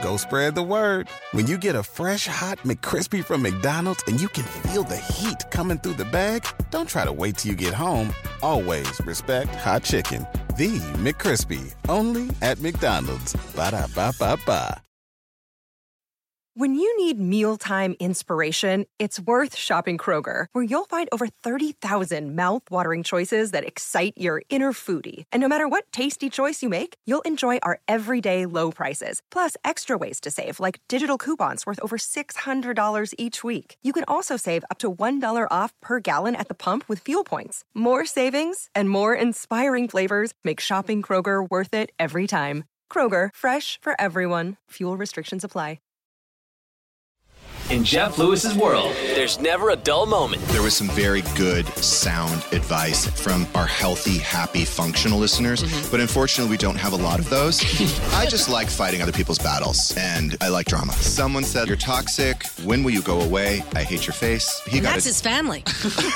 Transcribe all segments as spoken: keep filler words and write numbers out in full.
go spread the word. When you get a fresh, hot McCrispy from McDonald's and you can feel the heat coming through the bag, don't try to wait till you get home. Always respect hot chicken. The McCrispy, only at McDonald's. Ba-da-ba-ba-ba. When you need mealtime inspiration, it's worth shopping Kroger, where you'll find over thirty thousand mouth-watering choices that excite your inner foodie. And no matter what tasty choice you make, you'll enjoy our everyday low prices, plus extra ways to save, like digital coupons worth over six hundred dollars each week. You can also save up to one dollar off per gallon at the pump with fuel points. More savings and more inspiring flavors make shopping Kroger worth it every time. Kroger, fresh for everyone. Fuel restrictions apply. In Jeff Lewis's world, there's never a dull moment. There was some very good, sound advice from our healthy, happy, functional listeners, mm-hmm. but unfortunately, we don't have a lot of those. I just like fighting other people's battles, and I like drama. Someone said, "You're toxic. When will you go away? I hate your face." He and got that's it. His family.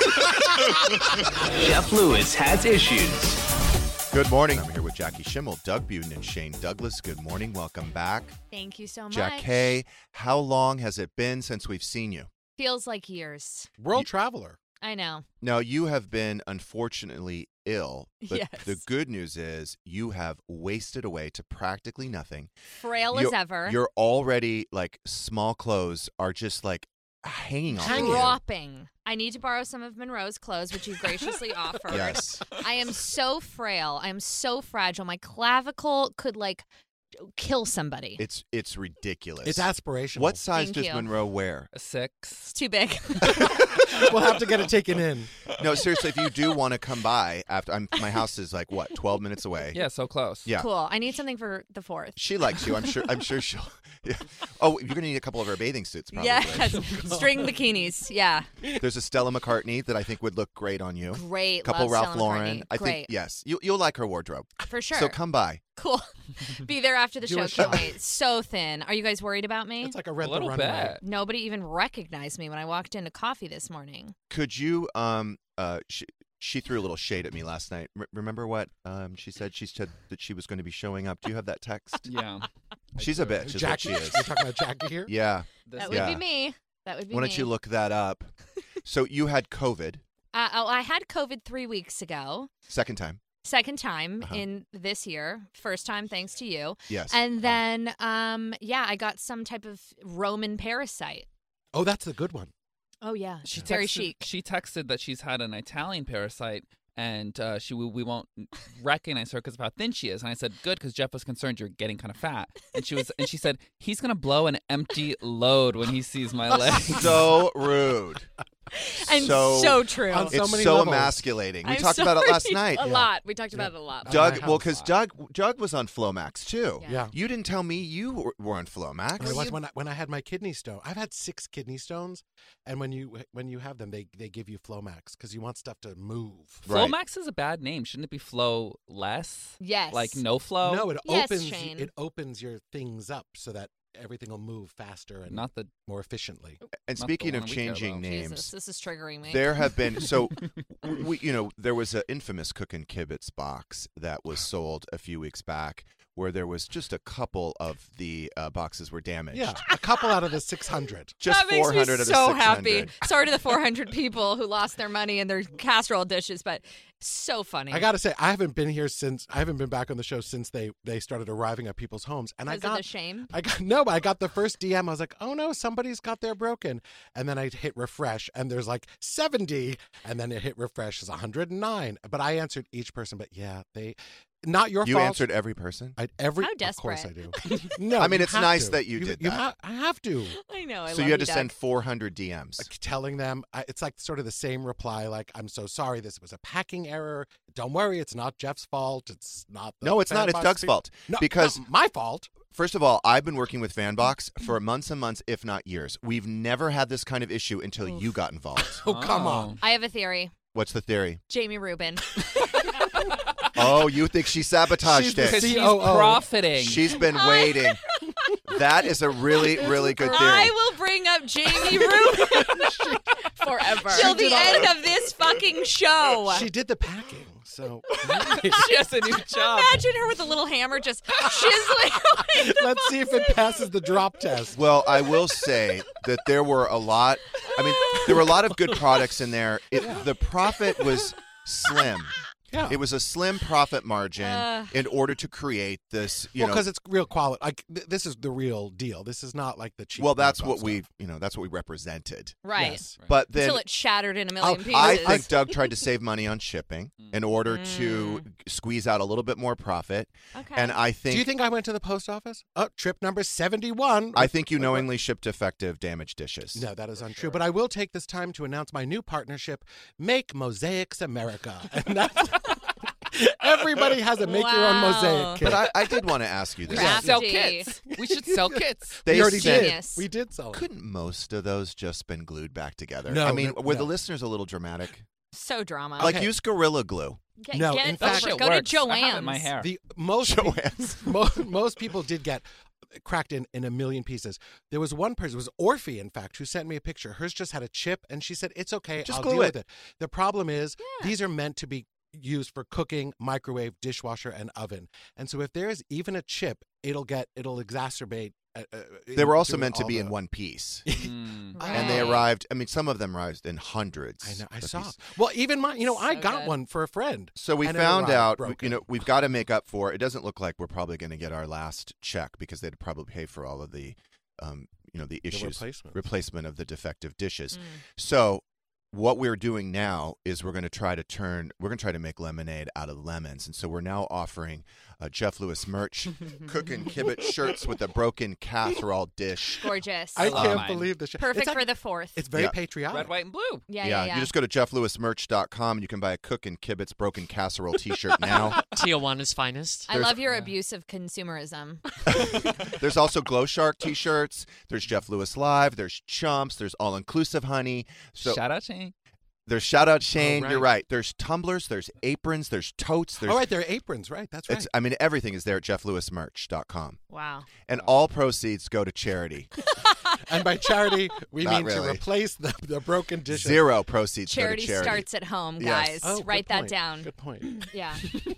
Jeff Lewis has issues. Good morning. I'm here with Jackie Schimmel, Doug Buden, and Shane Douglas. Good morning. Welcome back. Thank you so much. Jack Kay, how long has it been since we've seen you? Feels like years. World you, traveler. I know. Now, you have been unfortunately ill, but yes. the good news is you have wasted away to practically nothing. Frail you're, as ever. You're already, like, small clothes are just, like, hanging on you. Dropping. I need to borrow some of Monroe's clothes, which you graciously offered. Yes. I am so frail. I am so fragile. My clavicle could, like, kill somebody. It's it's ridiculous. It's aspirational. What size Thank does you. Monroe wear? A six. It's too big. We'll have to get it taken in. No, seriously, if you do want to come by, after I'm, my house is like, what, twelve minutes away? Yeah, so close. Yeah. Cool. I need something for the fourth. She likes you. I'm sure I'm sure she'll. Yeah. Oh, you're going to need a couple of her bathing suits, probably. Yes. String bikinis. Yeah. There's a Stella McCartney that I think would look great on you. Great. Couple Love Ralph Stella Lauren. McCartney. I Great. think, yes. You, you'll like her wardrobe. For sure. So come by. Cool. Be there after the Do show. a show. Can't wait. So thin. Are you guys worried about me? It's like a A red the little runway. bit. Nobody even recognized me when I walked into coffee this morning. Could you, um, uh, she, she threw a little shade at me last night. R- remember what um, she said? She said that she was going to be showing up. Do you have that text? Yeah. She's a bitch, is what Jackie, she is. you're talking about Jackie here? Yeah. This That would yeah. be me. That would be Why me. don't you look that up? So you had COVID, Uh, oh, I had COVID three weeks ago. second time. Second time Uh-huh. in this year. First time thanks to you. Yes. And then, um, yeah, I got some type of Roman parasite. Oh, that's the good one. Oh, yeah. She Very texted, chic. She texted that she's had an Italian parasite, and uh, she we won't recognize her because of how thin she is. And I said, good, because Jeff was concerned you're getting kind of fat. And she was, and she said, he's gonna blow an empty load when he sees my legs. So rude. And so, so true. On so it's many so levels. emasculating. We I'm talked about it sorry. last night. A Yeah. lot. We talked about Yeah. it a lot. Uh, Doug, my well, house. because Doug, Doug was on Flomax too. Yeah. Yeah. You didn't tell me you were, were on And Flomax. it was when I, when I had my kidney stone. I've had six kidney stones, and when you when you have them, they, they give you Flomax because you want stuff to move. Right. Flomax is a bad name. Shouldn't it be flow less? Yes. Like no flow? No, it Yes, opens Shane. it opens your things up so that everything will move faster and Not the more efficiently. And Not speaking the of one we care changing about. names, Jesus, this is triggering me. there have been so we you know there was an infamous Cookin' Kibitz box that was sold a few weeks back where there was just a couple of the uh, boxes were damaged. Yeah, a couple out of the six hundred. Just that makes four me hundred out of so six happy. hundred. Sorry to the four hundred people who lost their money and their casserole dishes, but so funny. I got to say, I haven't been here since I haven't been back on the show since they they started arriving at people's homes, and I Because of got the shame. I got no, but I got the first D M. I was like, oh no, somebody's got their broken, and then I hit refresh, and there's like seventy, and then it hit refresh is one hundred nine. But I answered each person, but yeah, they. Not your You fault. answered every person? I, every, How Of course I desperate. do. No, I mean, you it's have nice to. that you did you that. Ha- I have to. I know. I so love you had to Doug. send four hundred D Ms. Like, telling them, I, it's like sort of the same reply, like, I'm so sorry, this was a packing error. Don't worry, it's not Jeff's fault. It's not the No, it's not. It's Fanbox Doug's pe- fault. No, Because not my fault. First of all, I've been working with Fanbox for months and months, if not years. We've never had this kind of issue until you got involved. Oh, come on. I have a theory. What's the theory? Jamie Rubin. Oh, you think she sabotaged She's the it? Because she's C O O. profiting. She's been waiting. That is a really, really good theory. I will bring up Jamie Rubin Forever. till the end of this fucking show. She did the packing. So She has a new job. Imagine her with a little hammer just chiseling away the let's see if it passes the drop test. Well, I will say that there were a lot. I mean, there were a lot of good products in there. It, the profit was slim. Yeah. It was a slim profit margin Uh. in order to create this, you Well, know. because it's real quality. Like th- this is the real deal. This is not like the cheap. Well, that's knockoff what stuff. we, you know, that's what we represented. Right. Yes. But then Until it shattered in a million I'll- pieces. I think Doug tried to save money on shipping in order to Mm. squeeze out a little bit more profit. Okay. And I think Do you think I went to the post office? Oh, trip number seventy-one. I think you knowingly shipped defective, damaged dishes. No, that is untrue. But I will take this time to announce my new partnership, Make Mosaics America. And that's everybody has a make your own Wow. mosaic kit. But I, I did want to ask you We this. should sell Crafty. kits. We should sell kits. They we already said- did. Genius. We did sell it. Couldn't most of those just been glued back together? No, I mean, no, were no. the listeners a little dramatic? So drama. Like Okay. use Gorilla Glue. Get, No, get in it fact- over. That shit Go works. to I have it in Joanne's. my hair. The most Joanne's. most, most people did get cracked in, in a million pieces. There was one person, it was Orphe, in fact, who sent me a picture. Hers just had a chip, and she said, it's okay, Just I'll glue deal it. with it. The problem is, Yeah. these are meant to be used for cooking, microwave, dishwasher, and oven. And so if there is even a chip, it'll get, it'll exacerbate. Uh, uh, They were also doing meant to all be the- in one piece. Mm. And they Right. arrived, I mean, some of them arrived in hundreds. I know, I of saw. pieces. Well, even my, you know, I So got good. one for a friend. So we and it found arrived out, broken. you know, we've got to make up for. It doesn't look like we're probably going to get our last check because they'd probably pay for all of the, um, you know, the issues, replacements. replacement of the defective dishes. Mm. So what we're doing now is we're going to try to turn, we're going to try to make lemonade out of lemons, and so we're now offering uh, Jeff Lewis merch, cooking kibitz shirts with a broken casserole dish. Gorgeous. I love can't mine. believe this. Perfect it's for act- the fourth. It's very Yeah. patriotic. Red, white, and blue. yeah, yeah, yeah. You just go to jeff lewis merch dot com and you can buy a Cook and Kibitz broken casserole T-shirt now. Tijuana's finest. I love your abuse of consumerism. There's also Glow Shark T-shirts. There's Jeff Lewis Live. There's Chumps. There's All Inclusive Honey. So Shout out Shane. there's Shout Out Shane. Oh, You're right. right. There's tumblers. There's aprons. There's totes. There's All right, there are aprons, right? That's right. it's. I mean, everything is there at jeff lewis merch dot com. Wow. And all proceeds go to charity. And by charity, we Not mean to really. replace the, the broken dishes. Zero proceeds Charity, go to charity. starts at home, Yes. guys. Oh, good Write that point. down. Good point. Yeah.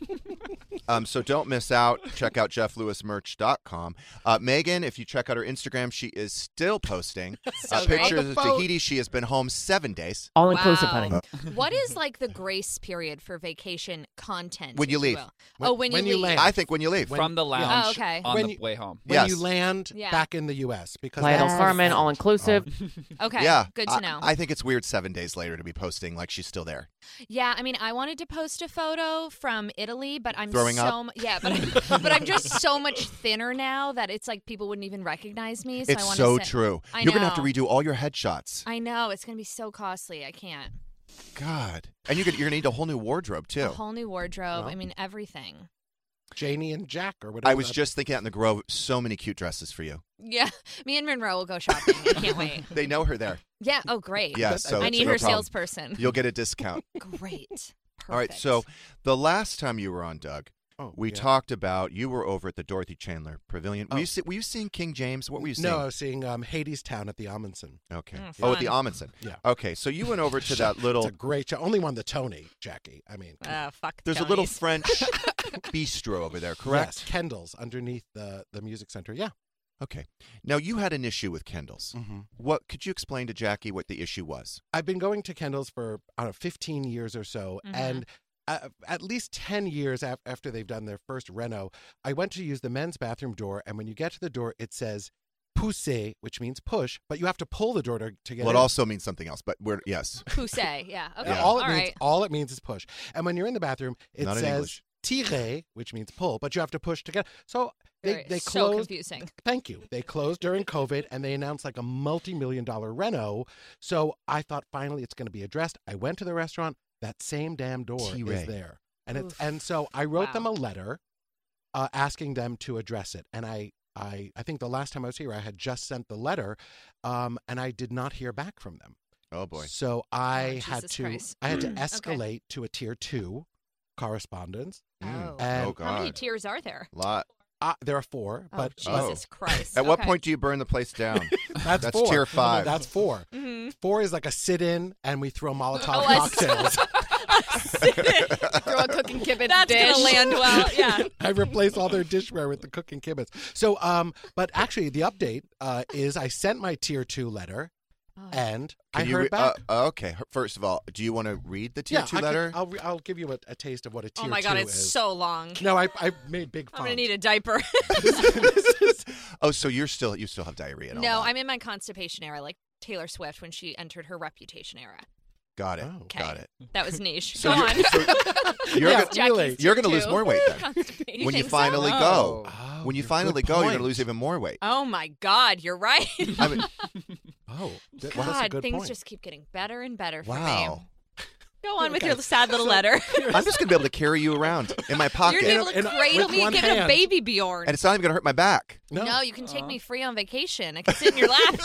Um, so don't miss out. Check out jeff lewis merch dot com. Uh, Megan, if you check out her Instagram, she is still posting So uh, great. pictures On of the boat. Tahiti. She has been home seven days. All inclusive, Wow. honey. What is like the grace period for vacation content? When you if leave. will? When- oh, when, when you you leave. land. I think when you leave. When- From the yeah. lounge Oh, okay. on When the you- way home. When Yes. you land Yeah. back in the U S because Playa del that's the Carmen, thing. all inclusive. Okay. yeah. Good to I- know. I think it's weird seven days later to be posting like she's still there. Yeah, I mean, I wanted to post a photo from Italy, but I'm Throwing so up? mu- yeah, but I'm, but I'm just so much thinner now that it's like people wouldn't even recognize me. So I It's want so to say, true. I You're going to have to know. redo all your headshots. I know it's gonna be so costly. I can't. God. And you're going you're going to need a whole new wardrobe, too. A whole new wardrobe. Well. I mean, everything. Janie and Jack or whatever. I was that- just thinking out in the Grove, so many cute dresses for you. Yeah, me and Monroe will go shopping. I can't wait. They know her there. Yeah. Oh, great. Yeah, But- so I it's need no her problem. salesperson. You'll get a discount. Great. All right, Perfect. so the last time you were on, Doug, Oh, we yeah. talked about you were over at the Dorothy Chandler Pavilion. Were, Oh. you, see, were you seeing King James? What were you seeing? No, I was seeing um, Hades Town at the Amundsen. Okay. Mm, oh, at the fun. Amundsen. Yeah. Okay, so you went over to that little. It's a great show. Only won the Tony, Jackie. I mean, come on. Uh, fuck. There's a little Tonys. French bistro over there, correct? Yes, Kendall's underneath the, the music center. Yeah. Okay. Now you had an issue with Kendall's. Mm-hmm. What could you explain to Jackie what the issue was? I've been going to Kendall's for, I don't know, fifteen years or so. Mhm. And uh, at least ten years af- after they've done their first reno, I went to use the men's bathroom door. And when you get to the door, it says pousse, which means push, but you have to pull the door to, to get Well, it in. also means something else, but we're, yes. Pousse. Yeah. Okay. Yeah, all it All means right. all it means is push. And when you're in the bathroom, it Not in says English. tirer, which means pull, but you have to push to get. So they Very- they so closed. confusing. Thank you. They closed during COVID, and they announced like a multi-million dollar reno. So I thought finally it's going to be addressed. I went to the restaurant. That same damn door T-Ray. is there, and it's Oof. and so I wrote them Wow. a letter, uh, asking them to address it. And I. I, I think the last time I was here, I had just sent the letter, um, and I did not hear back from them. Oh, boy. So I Oh, had Jesus to Christ. I had to Okay. escalate to a tier two correspondence. Oh. And- oh, God. How many tiers are there? Lot. Uh, there are four, Oh, but Jesus Christ. At what Okay. point do you burn the place down? that's, That's four. tier five. That's four. Mhm. Four is like a sit-in, and we throw Molotov Oh, I see. cocktails. Throw a cooking kibitz That's dish. gonna land well. Yeah. I replace all their dishware with the cooking kibitz. So, um, but actually, the update uh, is I sent my tier two letter, and Can I you heard re- back. Uh, okay. First of all, do you want to read the tier yeah, two I letter? Can, I'll re- I'll give you a, a taste of what a tier Oh my two God, it's is. so long. No, I I made big font. I'm gonna need a diaper. Oh, so you're still you still have diarrhea? And all No, that. I'm in my constipation era, like Taylor Swift when she entered her Reputation era. Got it. Oh. Okay. Got it. That was niche. So Go you're, on. so you're Yeah, gonna, really. you're gonna lose Two. more weight then. Constipation. when you think so? finally go. Oh, when you good finally go, you're point. gonna lose even more weight. Oh my God, you're right. I mean, Oh, th- God, well, that's a good things point. just keep getting better and better for wow. me. Go on with Okay. your sad little letter. I'm just gonna be able to carry you around in my You're pocket, gonna be able to And- cradle with me and one give it a hand. baby Bjorn. and it's not even gonna hurt my back. No, you can take me free on vacation. I can sit in your lap.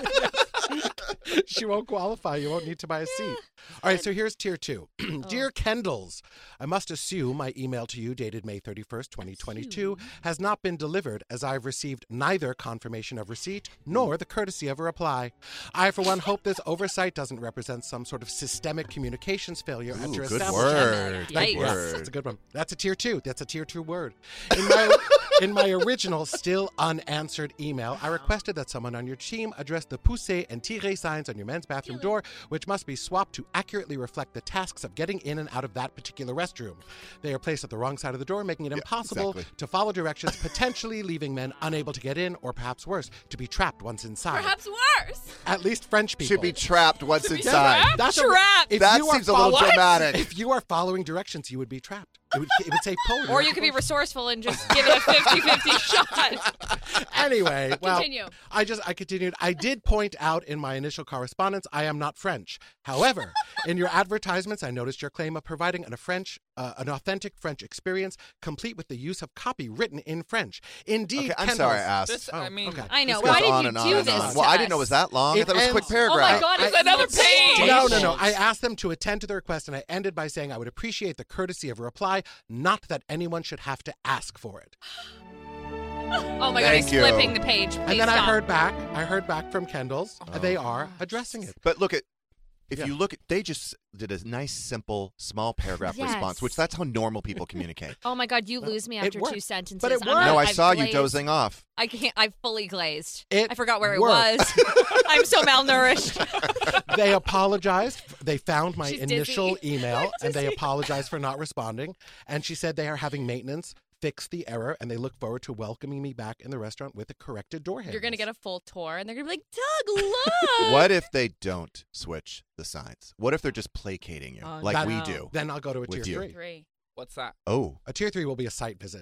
She won't qualify. You won't need to buy a seat. All right, so here's tier two. Dear Kendalls, I must assume my email to you dated May thirty-first, twenty twenty-two has not been delivered as I've received neither confirmation of receipt nor the courtesy of a reply. I, for one, hope this oversight doesn't represent some sort of systemic communications failure at Ooh, your good establishment. word. Yikes. Good Yes, word. that's a good one. That's a tier two. That's a tier two word. In my in my original, still unanswered email, I requested that someone on your team address the poussé and tiré signs on your men's bathroom door, which must be swapped to accurately reflect the tasks of getting in and out of that particular restroom. They are placed at the wrong side of the door, making it impossible exactly. to follow directions, potentially leaving men unable to get in, or perhaps worse, to be trapped once inside. Perhaps worse. At least French people. Should be trapped once be inside. trapped? That's a- Trapped. if That you are seems a little follow- dramatic. If you are following directions, you would be trapped. It would, it would say pull. Or you could be resourceful and just give it a fifty-fifty shot. Anyway, well, Continue. I just I continued. I did point out in my initial correspondence I am not French. However, in your advertisements, I noticed your claim of providing an, a French, uh, an authentic French experience, complete with the use of copy written in French. Indeed, Okay, I'm Kendall's- sorry I asked. This, Oh, I mean, okay. I know. This Why goes did on you and on do and this on. to Well, I us? didn't know it was that long. I It thought it was a quick ends- paragraph. Oh my God, it's I- another page. No, no, no. I asked them to attend to the request, and I ended by saying I would appreciate the courtesy of a reply, not that anyone should have to ask for it. Oh my God, Thank he's you. flipping the page. Please and then stop. I heard back. I heard back from Kendall's. Oh. They are addressing it. But look at, if Yeah. you look at, they just did a nice, simple, small paragraph Yes. response, which that's how normal people communicate. Oh my God, you lose me It after two worked. sentences. But it I'm worked. not- No, I I've saw you glazed. dozing off. I can't. I fully glazed. It I forgot where worked. it was. I'm so malnourished. They apologized. They found my She's initial dizzy. email I'm and they dizzy. apologized for not responding. And she said they are having maintenance fix the error and they look forward to welcoming me back in the restaurant with the corrected door handles. You're gonna get a full tour, and they're gonna be like, "Doug, look." What if they don't switch the signs? What if they're just placating you, Oh, like That- we do? Then I'll go to a With tier you. three. Three. what's that? Oh. A tier three will be a site visit.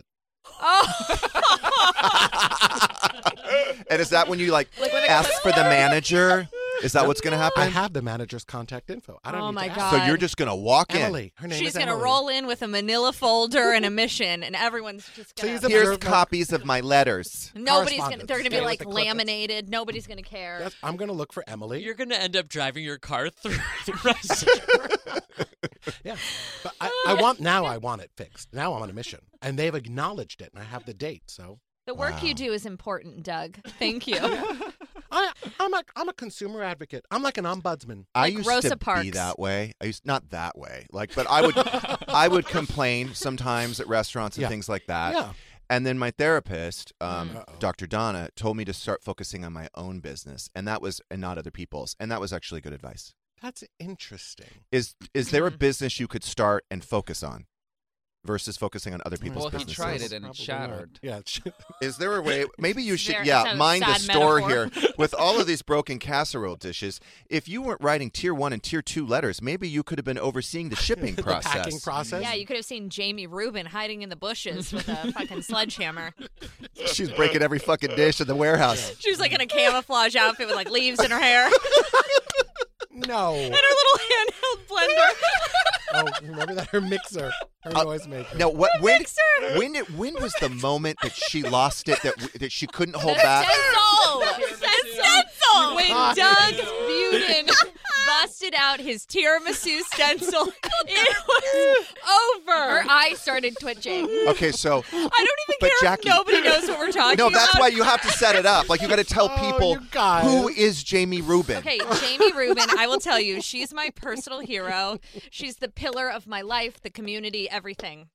Oh. And is that when you like, Like when they- ask for the manager? Is that what's going to happen? I have the manager's contact info. I don't Oh need my to God. So you're just going to walk in. Emily. Her name She's is gonna Emily. roll in with a Manila folder and a mission, and everyone's just gonna. Please Here's observe my- copies of my letters. Nobody's gonna. correspondence. They're gonna be Stay with like the clippers. laminated. Nobody's gonna care. Yes, I'm going to look for Emily. You're going to end up driving your car through the restaurant. Yeah. But I, I want, now I want it fixed. Now I'm on a mission. And they've acknowledged it and I have the date. So The work Wow. you do is important, Doug. Thank you. I, I'm a, I'm a consumer advocate. I'm like an ombudsman. I Like used Rosa to Parks. be that way. I used not that way. Like, but I would, I would complain sometimes at restaurants and Yeah. things like that. Yeah. And then my therapist, um, Mm. Uh-oh. Doctor Donna, told me to start focusing on my own business, and that was, and not other people's, and that was actually good advice. That's interesting. Is is there a Mhm. business you could start and focus on, versus focusing on other people's Well, he businesses? tried it and it Probably shattered. not. Yeah. it's- Is there a way? Maybe you should, Very- yeah, it's a mind the sad store metaphor. here with all of these broken casserole dishes. If you weren't writing tier one and tier two letters, maybe you could have been overseeing the shipping the process. packing process. Yeah, you could have seen Jamie Rubin hiding in the bushes with a fucking sledgehammer. She's breaking every fucking dish in the warehouse. She was like in a camouflage outfit with like leaves in her hair No. and her little handheld blender. Oh, remember that? Her mixer. Her Uh, noisemaker. Now, what? When? Mixer. When? It, when was the moment that she lost it? That that she couldn't hold The back? stencil. The stencil. When God. Doug Buden busted out his tiramisu stencil. It was over. Her eye started twitching. Okay, so I don't even But care Jackie- if nobody knows what we're talking no, about. that's why you have to set it up. Like you got to tell Oh, people you guys. who is Jamie Rubin. Okay, Jamie Rubin, I will tell you, she's my personal hero. She's the pillar of my life, the community, everything.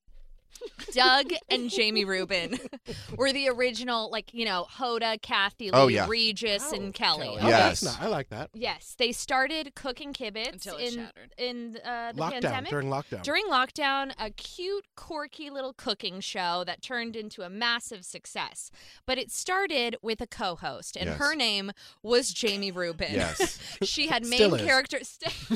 Doug and Jamie Rubin were the original, like, you know, Hoda, Kathy Lee, Oh, yeah. Regis, Oh, and Kelly. Kelly. Okay? Oh, Yes. that's not- I like that. Yes, they started cooking kibitz Until it in shattered. in uh, the Lockdown, pandemic. during lockdown. During lockdown, a cute, quirky little cooking show that turned into a massive success. But it started with a co-host, and Yes. her name was Jamie Rubin. Yes. She had main Still is. characters.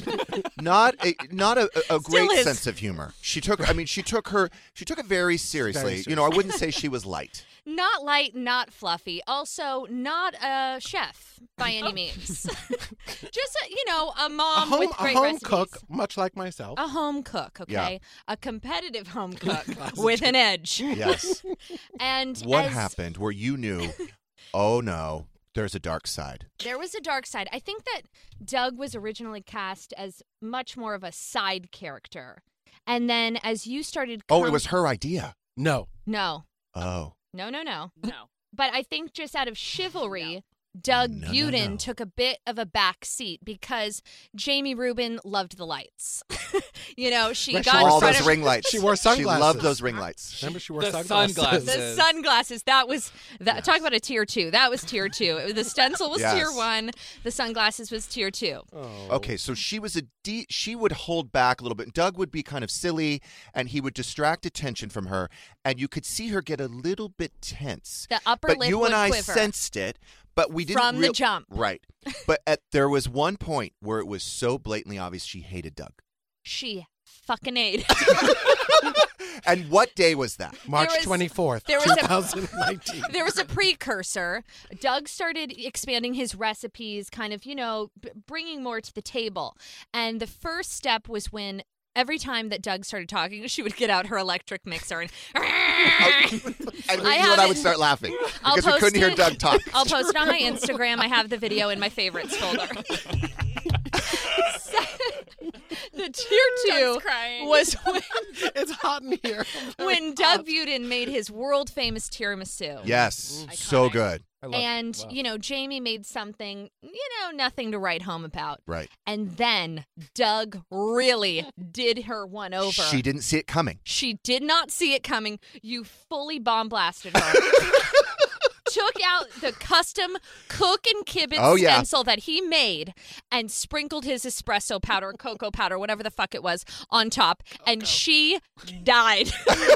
Not a not a, a great is. sense of humor. She took I mean she took her she took it very seriously. Very You know, I wouldn't say she was light. Not light, not fluffy. Also, not a chef by any means. Just a, you know, a A mom home, with a great home recipes. cook, much like myself. A home cook, okay? Yeah. A competitive home cook with an edge. Yes. And What as happened where you knew, oh no, there's a dark side? there was a dark side. I think that Doug was originally cast as much more of a side character. And then as you started Oh, com- it was her idea. No. No. Oh. No, no, no. No. But I think just out of chivalry, Doug No, no, Buden no. took a bit of a back seat because Jamie Rubin loved the lights. you know, she Right, she got wore in All front those of ring lights. She wore She sunglasses. loved those ring lights. Remember, she wore The sunglasses. sunglasses. the sunglasses. That was that. Talk about a tier two. That was tier two. It was, the stencil was Yes. tier one. The sunglasses was tier two. Oh. Okay, so she was a de- she would hold back a little bit. Doug would be kind of silly, and he would distract attention from her, and you could see her get a little bit tense. The upper but lip you would and I quiver. sensed it, but we didn't From the real- jump. Right, but at, there was one point where it was so blatantly obvious she hated Doug. She fucking ate. And what day was that? March There was- twenty-fourth, there was a- twenty nineteen. There was a precursor. Doug started expanding his recipes, kind of, you know, b- bringing more to the table. And the first step was when every time that Doug started talking, she would get out her electric mixer and. And you I and have I it- would start laughing I'll because we post couldn't hear it- Doug talk. I'll post it on my Instagram. I have the video in my favorites folder. The tier two Doug's crying. was when, It's hot in here. when Doug Buden made his world famous tiramisu. Yes, so Iconic. good. I love- And, wow. you know, Jamie made something, you know, nothing to write home about. Right. And then Doug really did her one over. She didn't see it coming. She did not see it coming. You fully bomb blasted her. Took out the custom cook and kibitz Oh, yeah. stencil that he made and sprinkled his espresso powder, cocoa powder, whatever the fuck it was, on top. And she died.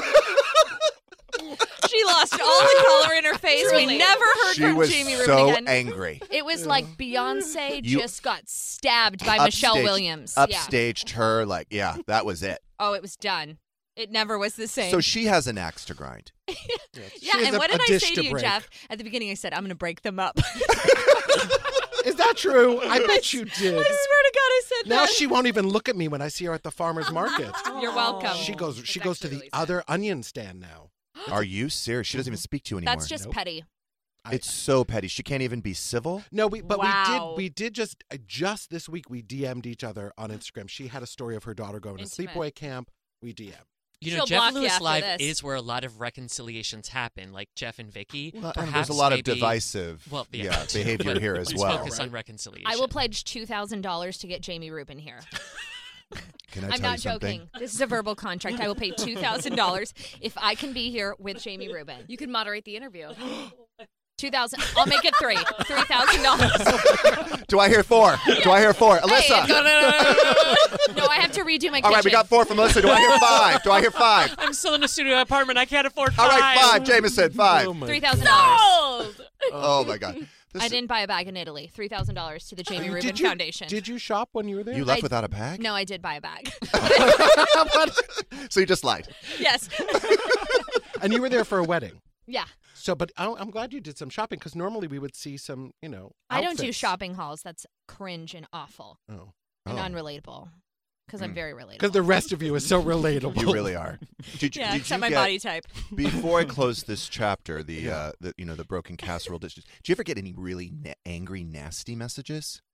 She lost all the color in her face. We never heard She from was Jamie Rubin so again. angry. It was like Beyonce You- just got stabbed by Michelle Upstaged- Williams. Yeah. Upstaged her, like, yeah, that was it. Oh, it was done. It never was the same. So she has an axe to grind. yeah, She has and a- what did a I dish say to to you, break. Jeff? At the beginning, I said, I'm going to break them up. Is that true? I bet you did. I swear to God, I said Now that. she won't even look at me when I see her at the farmer's market. You're welcome. She goes. That's She goes to actually the really sad. other onion stand now. Are you serious? She doesn't even speak to you anymore. That's just Nope. petty. I- It's so petty. She can't even be civil. No, we but Wow. we did we did just uh, just this week we D M'd each other on Instagram. She had a story of her daughter going to Intimate. sleepaway camp. We D M'd. You know, She'll Jeff block you Lewis after Live this. is where a lot of reconciliations happen, like Jeff and Vicky. Well, and Perhaps there's a lot of maybe- divisive well, yeah, yeah, too, behavior but here as let's well. Focus right? on reconciliation. I will pledge two thousand dollars to get Jamie Rubin here. Can I I'm tell not you something? joking. This is a verbal contract. I will pay two thousand dollars if I can be here with Jamie Rubin. You can moderate the interview. two thousand dollars. I'll make it three. three thousand dollars. Do I hear four? Do I hear four? Alyssa. No, I have to redo my kitchen. All right, we got four from Alyssa. Do I hear five? Do I hear five? I'm still in a studio apartment. I can't afford All five. right, five. Jameson, five. Oh my three thousand dollars. Oh my God. This I is- didn't buy a bag in Italy. three thousand dollars to the Jamie Rubin did you, Foundation. Did you shop when you were there? You left I- without a bag? No, I did buy a bag. So you just lied. Yes. And you were there for a wedding. Yeah. So, but I- I'm glad you did some shopping because normally we would see some, you know. I don't do outfits. shopping hauls. That's cringe and awful Oh, and Oh. unrelatable. Because I'm Mm. very relatable. because the rest of you is so relatable. You really are. Did you, yeah, did except you my get, body type. Before I close this chapter, the uh, the you know the broken casserole dishes. Do you ever get any really na- angry, nasty messages?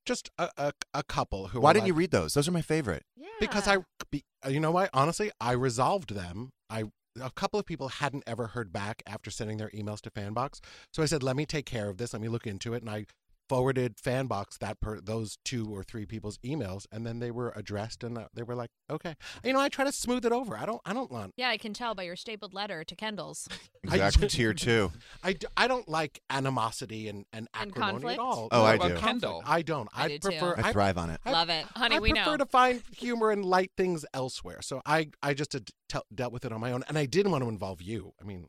just a, a, a couple who. Why were didn't like, you read those? Those are my favorite. Yeah. Because I, be, you know what? Honestly, I resolved them. I a couple of people hadn't ever heard back after sending their emails to Fanbox, so I said, "Let me take care of this. Let me look into it." And I forwarded Fanbox that per those two or three people's emails, and then they were addressed, and they were like, "Okay." You know, I try to smooth it over. I don't. I don't want. Yeah, I can tell by your stapled letter to Kendall's. Exactly. Tier two. I, d- I don't like animosity and, and And acrimony conflict? at all. Oh, No, I about do. conflict. Kendall. I don't. I I, do too. prefer. I thrive on it. I- Love it. Honey, I we prefer know. to find humor and light things elsewhere. So I, I just had tel- dealt with it on my own, and I didn't want to involve you. I mean,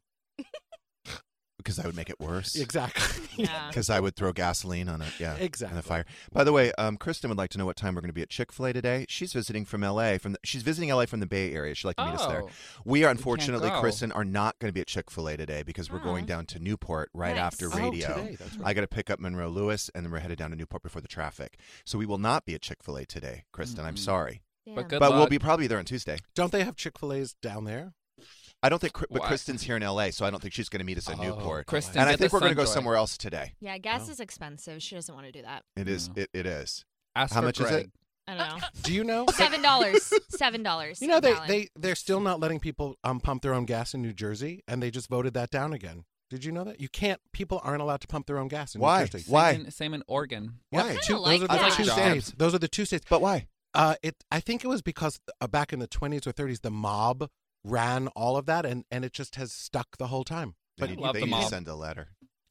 Because I would make it worse. exactly. Yeah. Because I would throw gasoline on it. Yeah. Exactly. On the fire. By the way, um, Kristen would like to know what time we're going to be at Chick-fil-A today. She's visiting from L A. From the, she's visiting L A from the Bay Area. She'd like to meet us there. Oh. We are unfortunately, go. Kristen, are not going to be at Chick-fil-A today because we're Oh. going down to Newport right Nice. after Oh, radio. today, that's right. I got to pick up Monroe Lewis, and then we're headed down to Newport before the traffic. So we will not be at Chick-fil-A today, Kristen. I'm Mm-mm. sorry. Damn. But good but we'll luck. be probably there on Tuesday. Don't they have Chick-fil-A's down there? I don't think, but What? Kristen's here in L A, so I don't think she's going to meet us at Oh. Newport. Kristen, And I get think the we're going to go Sunjoy. somewhere else today. Yeah, gas Oh. is expensive. She doesn't want to do that. It is. Yeah. It, it is. Ask How for much is Greg. it? I don't know. Do you know? Seven dollars. Seven dollars. You know, a they, gallon. they, they're still not letting people um, pump their own gas in New Jersey, and they just voted that down again. Did you know that? You can't, people aren't allowed to pump their own gas in Why? New Jersey. Why? Same in, same in Oregon. Yeah, Why? two, like those are the that. two Jobs. states. Those are the two states. But why? Uh, it. I think it was because uh, back in the twenties or thirties, the mob ran all of that, and, and it just has stuck the whole time. But But you, love they the need to mob. send a letter.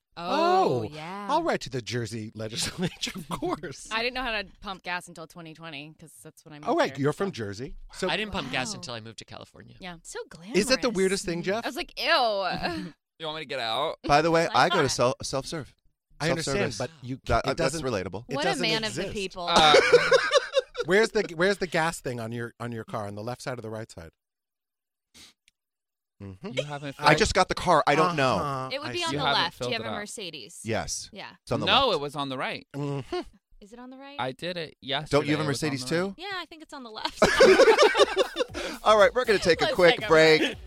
Oh, Oh, yeah. I'll write to the Jersey legislature, of course. I didn't know how to pump gas until twenty twenty because that's when I moved Oh, right, here, you're from so- Jersey. So I didn't pump gas Wow. until I moved to California. Yeah. So glamorous. is that the weirdest thing, Jeff? I was like, ew. You want me to get out? By the way, Like I go to that. self self serve. I understand, but you That, it that's doesn't. relatable. It What a doesn't man of the exist. people. Uh, Where's the Where's the gas thing on your on your car? On the left side or the right side? Mm-hmm. you haven't. I just got the car. I don't know. Uh-huh. it would I be on see. You the haven't left. Do you filled have it a out. Mercedes? Yes. Yeah. It's on the no, left. it was on the right. Mhm. Is it on the right? I did it yesterday. Don't you have a It was on Mercedes the right. too? Yeah, I think it's on the left. All right, we're going to take a Let's quick take a break. break.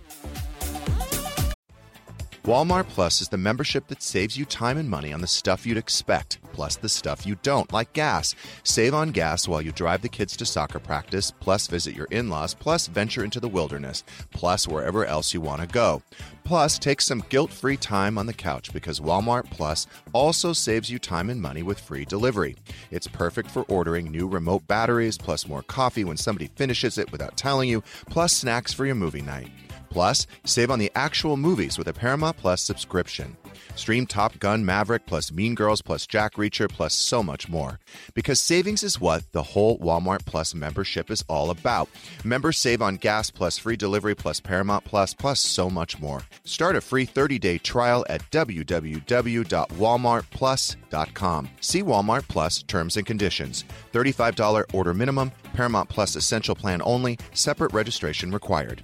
Walmart Plus is the membership that saves you time and money on the stuff you'd expect, plus the stuff you don't, like gas. Save on gas while you drive the kids to soccer practice, plus visit your in-laws, plus venture into the wilderness, plus wherever else you want to go. Plus, take some guilt-free time on the couch because Walmart Plus also saves you time and money with free delivery. It's perfect for ordering new remote batteries, plus more coffee when somebody finishes it without telling you, plus snacks for your movie night. Plus, save on the actual movies with a Paramount Plus subscription. Stream Top Gun Maverick plus Mean Girls plus Jack Reacher plus so much more. Because savings is what the whole Walmart Plus membership is all about. Members save on gas plus free delivery plus Paramount Plus plus so much more. Start a free thirty-day trial at w w w dot walmart plus dot com. See Walmart Plus terms and conditions. thirty-five dollars order minimum, Paramount Plus Essential Plan only, separate registration required.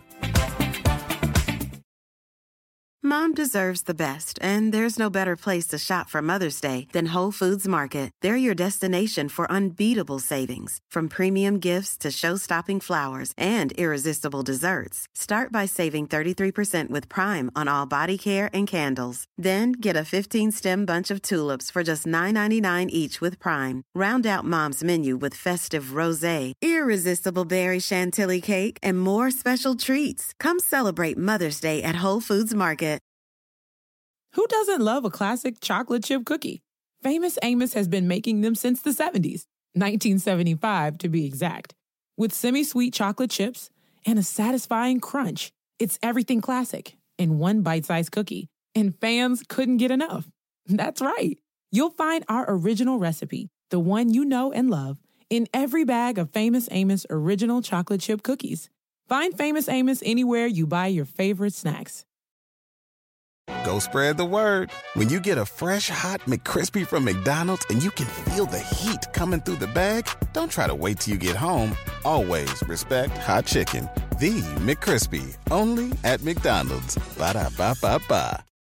Mom deserves the best, and there's no better place to shop for Mother's Day than Whole Foods Market. They're your destination for unbeatable savings, from premium gifts to show-stopping flowers and irresistible desserts. Start by saving thirty-three percent with Prime on all body care and candles. Then get a fifteen-stem bunch of tulips for just nine ninety-nine each with Prime. Round out Mom's menu with festive rosé, irresistible berry chantilly cake, and more special treats. Come celebrate Mother's Day at Whole Foods Market. Who doesn't love a classic chocolate chip cookie? Famous Amos has been making them since the seventies, nineteen seventy-five to be exact. With semi-sweet chocolate chips and a satisfying crunch, it's everything classic in one bite-sized cookie, and fans couldn't get enough. That's right. You'll find our original recipe, the one you know and love, in every bag of Famous Amos original chocolate chip cookies. Find Famous Amos anywhere you buy your favorite snacks. Go spread the word. When you get a fresh, hot McCrispy from McDonald's and you can feel the heat coming through the bag, don't try to wait till you get home. Always respect hot chicken. The McCrispy, only at McDonald's. Ba-da-ba-ba-ba.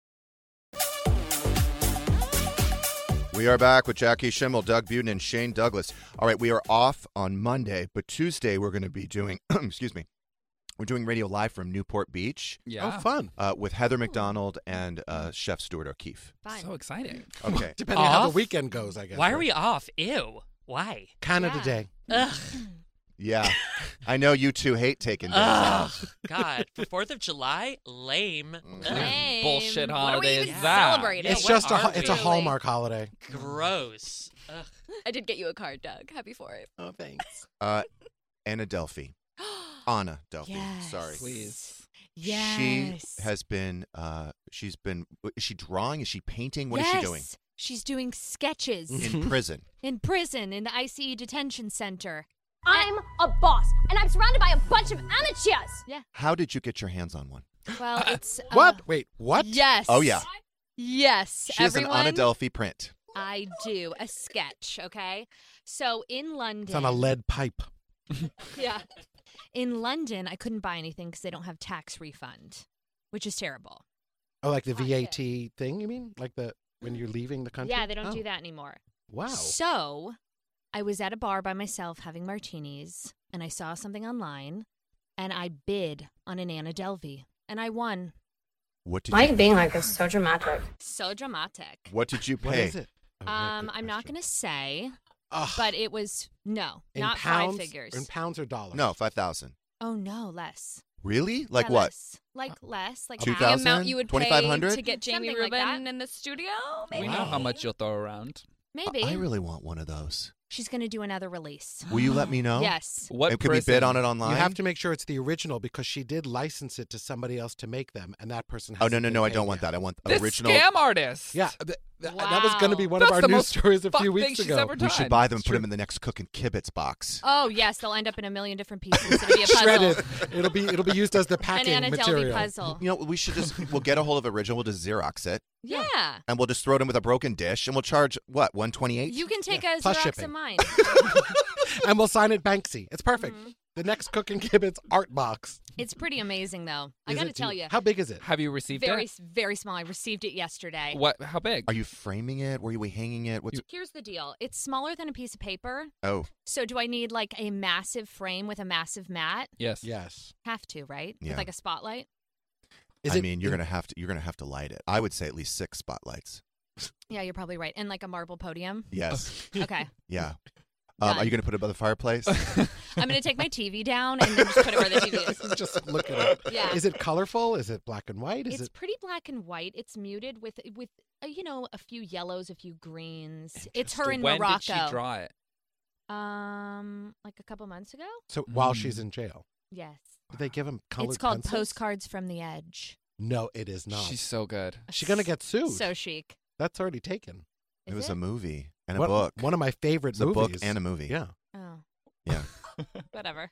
We are back with Jackie Schimmel, Doug Buden, and Shane Douglas. All right, we are off on Monday, but Tuesday we're going to be doing, excuse me, we're doing radio live from Newport Beach. Yeah. Oh, fun. Uh, with Heather McDonald and uh, Chef Stuart O'Keefe. Fine. So exciting. Okay. Depending on how the Off? weekend goes, I guess. Why are right? we off? Ew. Why? Canada Yeah. Day. Ugh. Yeah. I know you two hate taking days Ugh. off. God. For fourth of July? Lame. Ugh. Lame. Bullshit What are we holiday even is that? celebrating? It's what just a are ho- it's a we? Hallmark holiday. Gross. Ugh. I did get you a card, Doug. Happy for it. Oh, thanks. Uh, Anna Delphi. Anna Delphi. Yes. Sorry. Please. Yes. She has been. Uh, she's been. Is she drawing? Is she painting? What is yes. she doing? She's doing sketches In prison. in prison in the I C U detention center. I'm a boss, and I'm surrounded by a bunch of amateurs. Yeah. How did you get your hands on one? Well, it's uh, What? Wait, what? Yes. Oh yeah. Yes. She has Everyone, an Anna Delphi print. I do a sketch. Okay. So in London. It's on a lead pipe. Yeah. In London, I couldn't buy anything because they don't have tax refund, which is terrible. Oh, like the V A T thing, you mean? Like the when you're leaving the country? Yeah, they don't Oh. do that anymore. Wow. So I was at a bar by myself having martinis, and I saw something online, and I bid on an Anna Delvey, and I won. What did Why you? being like is so dramatic? So dramatic. What did you pay? What is it? Oh, yeah, Um, good I'm not question. going to say, Ugh. but it was, no, In not pounds, five figures. In pounds or dollars? No, five thousand. Oh, no, less. Really? Like Yeah, what? less. Like less. Like Two half. The thousand? amount you would pay twenty-five hundred? to get Jamie Something like Rubin that. in the studio? We Maybe. know how much you'll throw around. Maybe. I really want one of those. She's going to do another release. Will you let me know? Yes. What And Could we prison? bid on it online? You have to make sure it's the original because she did license it to somebody else to make them, and that person. Oh no hasn't no been no! I paid don't want yet. that. I want This original. scam artist. Yeah, th- th- that was going to be one That's of our the news most stories a fucked few thing weeks she's ago. ever We should done. buy them and It's put true. them in the next cooking kibitz box. Oh, yes. They'll end up in a million different pieces. It'll be a puzzle. Shredded. It'll be it'll be used as the An packing Anna Delvey material. puzzle. You know, we should just we'll get a hold of original. We'll just Xerox it, Yeah. and we'll just throw it in with a broken dish, and we'll charge what one twenty eight. You can take Yeah, a plus Xerox shipping. of mine. And we'll sign it Banksy. It's perfect. Mhm. The next cooking kibitz art box. It's pretty amazing, though. I Is got to it? tell Do- you. How big is it? Have you received Very, it? very small. I received it yesterday. What? How big? Are you framing it? Were you hanging it? What's Here's the deal. It's smaller than a piece of paper. oh So do I need like a massive frame with a massive mat? Yes. Yes. Have to, right? Yeah. With like a spotlight? Is I it- mean, you're gonna have to you're gonna have to light it. I would say at least six spotlights. Yeah, you're probably right. And like a marble podium? Yes. Okay. Yeah. Um, Done. are you gonna put it by the fireplace? I'm going to take my T V down and then just put it where the T V is. Just look it up. Yeah. Is it colorful? Is it black and white? Is It's it? pretty black and white. It's muted with with uh, you know a few yellows, a few greens. It's her in when Morocco. did she draw it? Um, like a couple months ago. So while Mm. she's in jail, Yes. did they give him colored It's called pencils? Postcards from the Edge. No, it is not. She's so good. She's gonna get sued. So chic. That's already taken. it Is was it? a movie and a One- book. One of my favorite It's a movies. book and a movie. Yeah. Oh, Yeah. whatever.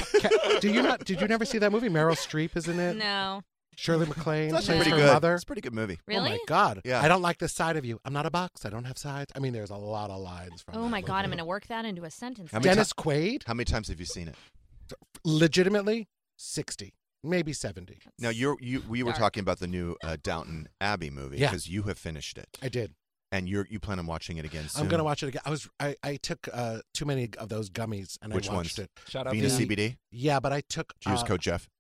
Ca- Do you not? Did you never see that movie? Meryl Streep is in it. No. Shirley MacLaine It's plays actually pretty her good. mother. It's a pretty good movie. Oh my Really? God! Yeah. I don't like this side of you. I'm not a box. I don't have sides. I mean, there's a lot of lines from. Oh that my God! I'm movie. going to work that into a sentence. How now. many Dennis Quaid, How many times have you seen it? legitimately sixty, maybe seventy. Now you're you we were Dark. talking about the new uh, Downton Abbey movie Yeah. because you have finished it I did. and you're you plan on watching it again soon. I'm gonna watch it again. I was. I, I took uh, too many of those gummies and Which I watched ones? it. Shout out Venus to C B D. Yeah, but I took. Did you use uh, code Jeff?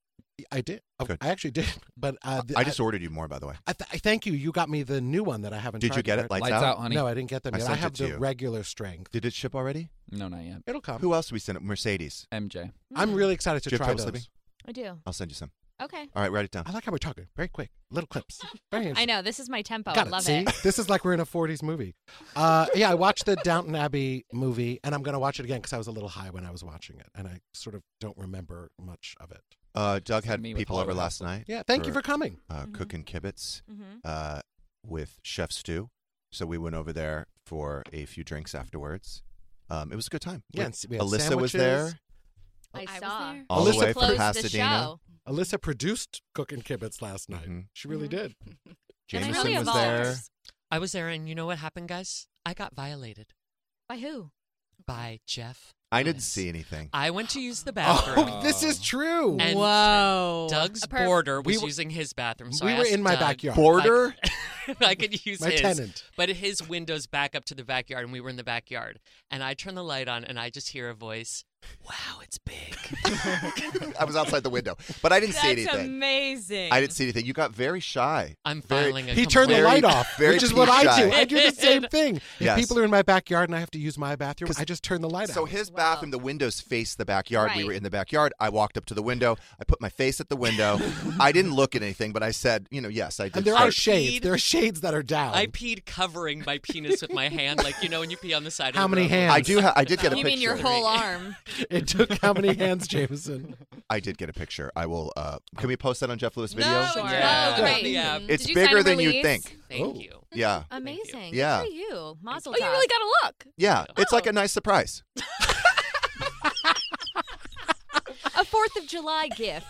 I did. Oh, Good. I actually did. But uh, the, I just ordered you more, by the way. I, th- I thank you. You got me the new one that I haven't. Did you tried get yet. it? Lights, Lights out, honey. No, I didn't get them I yet. I sent have it to the you. regular strength. Did it ship already? No, not yet. It'll come. Who else do we send it? Mercedes. M J. I'm really excited to Do you have try trouble those. sleeping? I do. I'll send you some. Okay. All right, write it down. I like how we're talking. Very quick. Little clips. Very I interesting. know. This is my tempo. Got I it. love See? it. This is like we're in a forties movie. Uh, yeah, I watched the Downton Abbey movie, and I'm going to watch it again because I was a little high when I was watching it, and I sort of don't remember much of it. Uh, Doug Send had me with people all over the last hassle. night. Yeah, thank you for coming. Uh, Mhm. Cooking kibitz Mm-hmm. uh, with Chef Stu. So we went over there for a few drinks afterwards. Um, it was a good time. Yeah, We- and we had Alyssa was sandwiches. there. I I was saw. there. All Alyssa the way from closed the Pasadena. show. Alyssa produced Cooking Kibitz last night. Mhm. She really Mhm. did. And I Jameson really was evolved. there. I was there, and you know what happened, guys? I got violated By who? by Jeff. I didn't Lewis. see anything. I went to use the bathroom. Oh, this is true. And Whoa. Doug's A perv. boarder was We were- using his bathroom. So we I were asked in my Doug backyard. Border? if I could use My his. tenant. But his window's back up to the backyard, and we were in the backyard. And I turn the light on, and I just hear a voice. wow, it's big. I was outside the window, but I didn't see That's anything. amazing. I didn't see anything. You got very shy. I'm Very- filing a He turned the Very- light off, very which is what I peace do. shy. I do the same thing. If Yes. people are in my backyard and I have to use my bathroom, I just turn the light So out. his bathroom, the windows face the backyard. We Right. were in the backyard. I walked up to the window. I put my face at the window. I didn't look at anything, but I said, you know, yes, I did. And there I are shades. peed. There are shades that are down. I peed covering my penis with my hand, like you know when you pee on the side. How of the many road. hands? I do. Ha- I did get a You picture. mean your whole arm? It took how many hands, Jameson? I did get a picture. I will. Uh, can we post that on Jeff Lewis Video? No, Sure. yeah. Oh, great. On the app. It's Did you sign bigger a than you'd release? think. Thank Oh. you. Yeah. Amazing. Yeah. Good for you. Mazel Oh, you tov. really got to look. Yeah. It's like a nice surprise. A Fourth of July gift.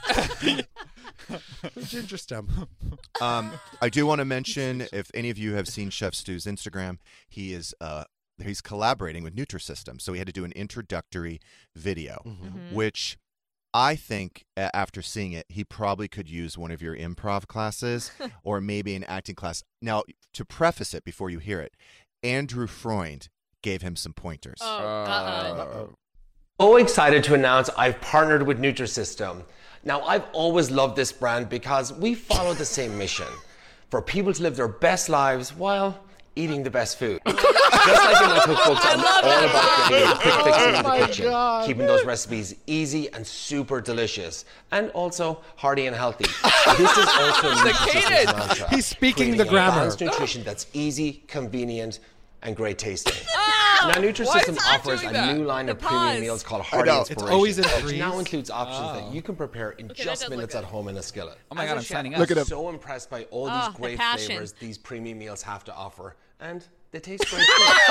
Ginger stem. Um, I do want to mention, if any of you have seen Chef Stu's Instagram, he is uh, he's collaborating with Nutrisystem. So he had to do an introductory video, Mm-hmm. which I think a- after seeing it, he probably could use one of your improv classes or maybe an acting class. Now, to preface it before you hear it, Andrew Freund gave him some pointers. Oh, uh-uh. Uh-oh. So excited to announce I've partnered with Nutrisystem. Now, I've always loved this brand because we follow the same mission for people to live their best lives while eating the best food. Just like in my cookbooks, I'm all about getting a quick fix in the kitchen, God. keeping those recipes easy and super delicious, and also hearty and healthy. This is also Nutrisystem's mantra. He's speaking creating the a grammar. balanced nutrition that's easy, convenient, and great tasting. Oh, Now, Nutrisystem why is it offers doing a that? new line The of premium pause. meals called I Hearty know. Inspiration, It's always in which threes. now includes options Oh. that you can prepare in Okay, that just does look minutes good. at home in a skillet. Oh my As God, a I'm chef, signing up. Look at him. so impressed by all Oh, these the great passion. flavors these premium meals have to offer, and they taste great too.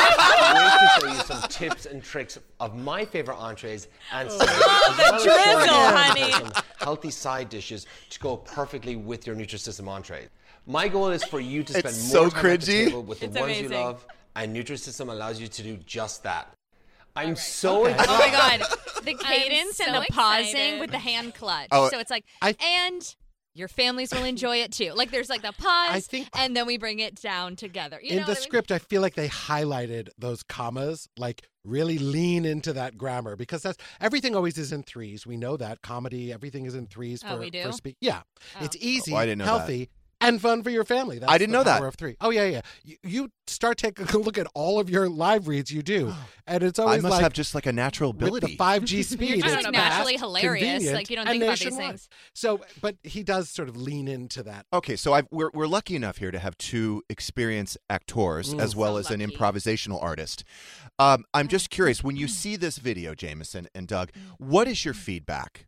I can't wait to show you some tips and tricks of my favorite entrees and sides, as well as showing you drizzle, how to honey. prepare some healthy side dishes to go perfectly with your Nutrisystem entree. My goal is for you to spend It's more so time at the cringy. table with the It's ones you amazing. love, and Nutrisystem allows you to do just that. I'm so excited. Oh my God. The cadence so and the pausing excited. with the hand clutch. Oh, so it's like, I- and your families will enjoy it too. Like there's like the pause, I think- and then we bring it down together. You In know the what I mean? script, I feel like they highlighted those commas, like really lean into that grammar because that's everything always is in threes. We know that comedy, everything is in threes for Oh, we do? for speak. Yeah, Oh. it's easy, Oh, I didn't know that. healthy, and fun for your family. That's I didn't the know that. power Of three. Oh yeah, yeah. You, you start taking a look at all of your live reads you do, and it's I always must like have just like a natural with ability. the five G speed. You're just it's like fast, naturally hilarious. convenient, Like, you don't and think about these nationwide. things. So, but he does sort of lean into that. Okay, so I've, we're we're lucky enough here to have two experienced actors Mm. as well So as an lucky. improvisational artist. Um, I'm just curious, when you see this video, Jameson and Doug, what is your feedback?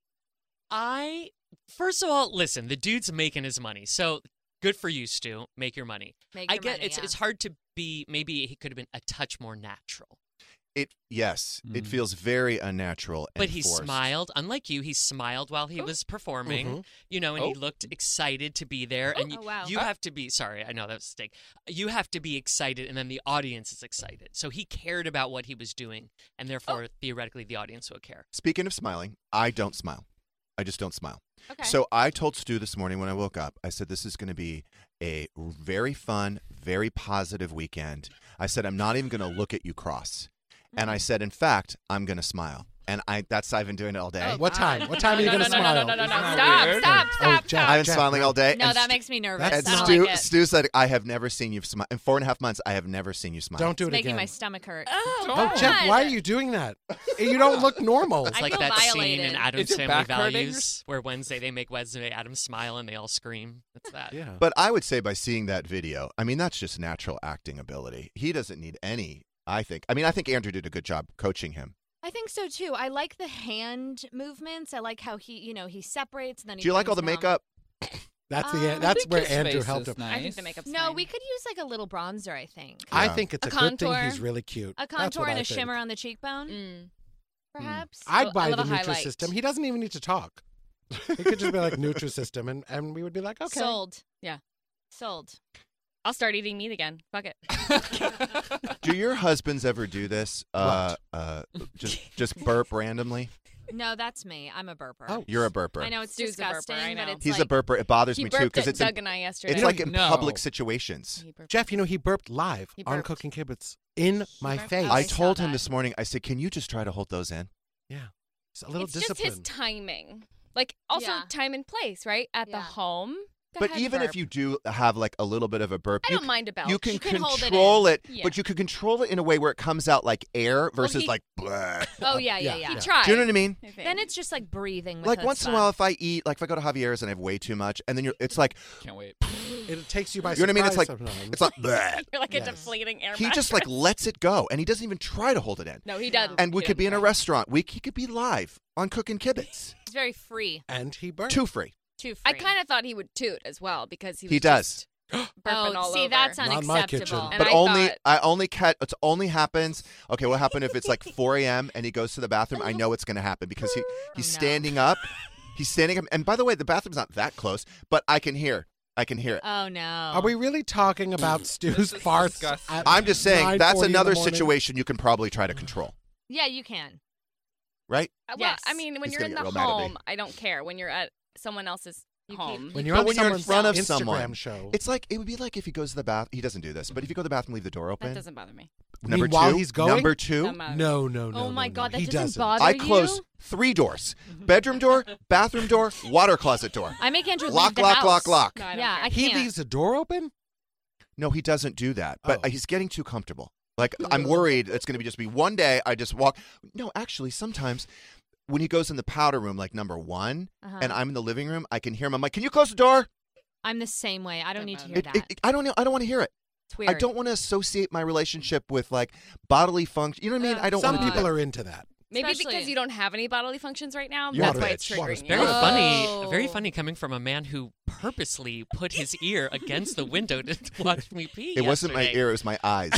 I first of all, listen. The dude's making his money, so good for you, Stu. Make your money. Make I your get money, it's yeah. it's hard to be. Maybe he could have been a touch more natural. It yes, it Mm. feels very unnatural. And But he forced. smiled. Unlike you, he smiled while he was performing. Mhm. You know, and he Oh. looked excited to be there. and you, oh, wow. you have to be sorry. I know that was a mistake. You have to be excited, and then the audience is excited. So he cared about what he was doing, and therefore, Oh. theoretically, the audience will care. Speaking of smiling, I don't smile. I just don't smile. Okay. So I told Stu this morning when I woke up, I said, this is going to be a very fun, very positive weekend. I said, I'm not even going to look at you cross. And I said, in fact, I'm going to smile. And I that's I've been doing it all day. Oh, What God. time? What time are you No, going to no, no, smile? No, no, no, no, Isn't that Stop, weird? stop, Oh, stop, Jeff, stop. I've been Jeff, smiling no. all day. no, and that Stu- makes me nervous. And I don't Stu, like it. Stu said, I have never seen you smile. In four and a half months, I have never seen you smile. Don't do It's it making again. my stomach hurt. Oh, Oh, Jeff, why are you doing that? You don't look normal. It's I like feel that scene violated. in Adam's Is your Family back hurting? Values where Wednesday they make Wednesday Adams smile and they all scream. It's that. Yeah. But I would say by seeing that video, I mean, that's just natural acting ability. He doesn't need any, I think. I mean, I think Andrew did a good job coaching him. I think so too. I like the hand movements. I like how he, you know, he separates and then he. Do you like all the brings down. makeup? That's Um, the I that's think where his Andrew face helped is him. I think nice. the makeup's No, fine. we could use like a little bronzer. I think I Yeah. think it's A a, good thing contour. he's really cute. a That's what contour I and a think. shimmer on the cheekbone, Mm. perhaps. I'd I buy the love a highlight. Nutrisystem. He doesn't even need to talk. He could just be like Nutrisystem, and, and we would be like, okay. Sold. Yeah. Sold. I'll start eating meat again. Fuck it. Do your husbands ever do this? Uh, uh, just just burp randomly? No, that's me. I'm a burper. Oh. You're a burper. I know it's Stu's a burper, disgusting, I but know. it's He's like, a burper. It bothers He me too burped because at it's Doug in, and I yesterday. it's like in No. public situations. He burped. Jeff, you know, he burped live He on burped. Cooking Kibbutz in my burped face. out. I I saw told him that. this morning, I said, can you just try to hold those in? Yeah. It's a little it's discipline. just his timing. Like, also Yeah. time and place, right? At the Yeah. home. Go But ahead, even burp. if you do have like a little bit of a burp, I you don't c- mind a belch. You can, You can hold it control in. it, Yeah. but you can control it in a way where it comes out like air versus he- like. Bleh. Oh yeah, yeah, Yeah. yeah. He tried. Do you know what I mean? I think. Then it's just like breathing. With Like a once in a spot. while, if I eat, like if I go to Javier's and I have way too much, and then you're, it's like, Can't wait. It takes you by you know what I mean? It's surprise like, sometimes. it's like, bleh. You're like a Yes. deflating air He just like mattress. lets it go, and he doesn't even try to hold it in. No, he doesn't. And we He could be in a doesn't. restaurant. We he could be live on Cooking Kibbutz. It's very free. and he burns. Too free. Too free. I kind of thought he would toot as well because he was He does. just burping Oh, all see, over. that's Not in my kitchen. unacceptable. And But I only thought- I only cat it only happens. Okay, what happened if it's like four a.m. and he goes to the bathroom? I know it's going to happen because he he's no. standing up. He's standing up, and by the way, the bathroom's not that close, but I can hear. I can hear it. Oh no. Are we really talking about Stu's is farts? disgusting. at I'm just saying nine that's forty in the another morning? situation you can probably try to control, Yeah, you can. right? Uh, Well, Yes. I mean, when He's you're gonna in get the real mad at me. home, I don't care. When you're at someone else's You home, keep- When you're But on when you're in someone's front of Instagram someone, show, it's like it would be like if he goes to the bath. He doesn't do this, but if you go to the bathroom, leave the door open. that doesn't bother me. You Number mean while two, he's going? number two, Doesn't matter. no, no, no. Oh my no, God, no. that he doesn't doesn't. bother I you? close three doors: bedroom door, bathroom door, water closet door. I make Andrew Lock, leave the lock, house. lock, lock. No, I don't Yeah, care. I He can't. leaves the door open. No, he doesn't do that. But Oh. he's getting too comfortable. Like I'm worried it's going to be just be one day I just walk. No, actually, sometimes when he goes in the powder room, like number one, Uh-huh. and I'm in the living room, I can hear him. I'm like, "Can you close the door?" I'm the same way. I don't need to hear It- that. it- it- I don't know. I don't want to hear it. it's weird. I don't want to associate my relationship with like bodily function. You know what I mean? I don't Some want to do people that. are into that. Maybe Especially- because you don't have any bodily functions right now. You're That's a why it's bitch. Water triggering you. Very Oh. funny. Very funny coming from a man who purposely put his ear against the window to watch me pee. It wasn't my yesterday. ear; it was my eyes.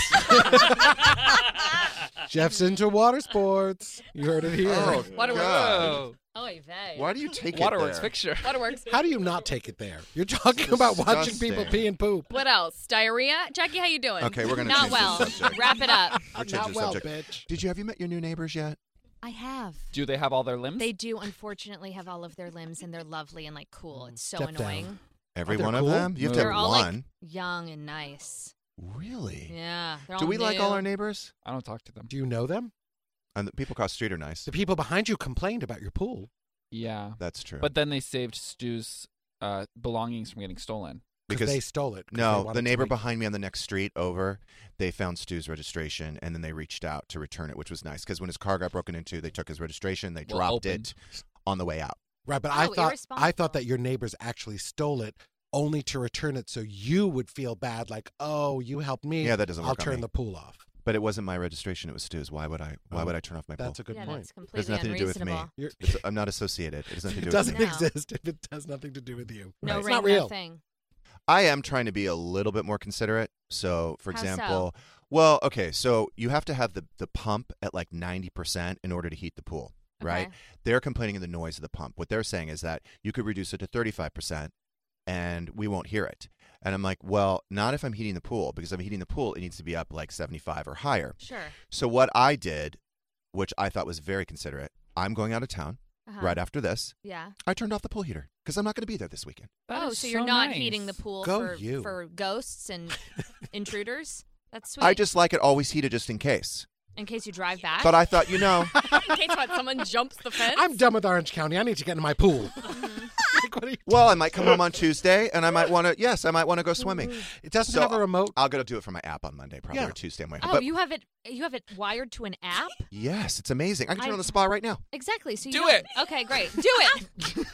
Jeff's into water sports. You heard it here. Oh, Waterworks. God. Oy vey. Why do you take Waterworks it there? fixture. Waterworks. How do you not take it there? You're talking about watching disgusting. people pee and poop. What else? Diarrhea? Jackie, how you doing? Okay, we're gonna Not change well. the subject. Wrap it up. We're changing Not the well, subject. bitch. Did you have you met your new neighbors yet? I have. Do they have all their limbs? They do unfortunately have all of their limbs and they're lovely and like cool. It's so Step down. annoying. Every they one cool? of them? You have to They're have all one. like young and nice. Really? Yeah. They're Do all we like all new. our neighbors? I don't talk to them. Do you know them? And the people across the street are nice. The people behind you complained about your pool. Yeah. That's true. But then they saved Stu's uh, belongings from getting stolen. Because they stole it. 'cause they No, wanted the to neighbor make- behind me on the next street over, they found Stu's registration and then they reached out to return it, which was nice because when his car got broken into, they took his registration, they Well, dropped opened. it on the way out. Right, but I Oh, thought I irresponsible. thought that your neighbors actually stole it only to return it so you would feel bad, like, oh, you helped me. Yeah, that doesn't I'll work on turn me. the pool off. But it wasn't my registration; it was Stu's. Why would I? Why Oh, would I turn off my That's pool? a good Yeah, point. that's It has completely nothing to do with me. unreasonable. You're- It's, I'm not associated. It has nothing to It do with doesn't me. No. exist if it has nothing to do with you. No It's ring, not real. no thing. I am trying to be a little bit more considerate. So, for How example, well, okay, so you have to have the, the pump at like ninety percent in order to heat the pool, right? Okay. They're complaining of the noise of the pump. What they're saying is that you could reduce it to thirty-five percent and we won't hear it. And I'm like, well, not if I'm heating the pool, because if I'm heating the pool, it needs to be up like seventy-five or higher. Sure. So what I did, which I thought was very considerate, I'm going out of town Uh-huh. right after this. Yeah. I turned off the pool heater because I'm not going to be there this weekend. That oh, is so you're so not nice. heating the pool Go for you. for ghosts and intruders? That's sweet. I just like it always heated just in case. in case you drive back. But I thought, you know, In case what, someone jumps the fence? I'm done with Orange County. I need to get in my pool. Like, what are you well, I might come home on Tuesday and I might want to, yes, I might want to go swimming. It doesn't So have a remote. I'll go to do it from my app on Monday, probably, Yeah. or Tuesday. I'm Oh, but you have it. You have it wired to an app. yes, it's amazing. I can turn I- on the spa right now. Exactly. So you Do don't- it. Okay, great. Do it.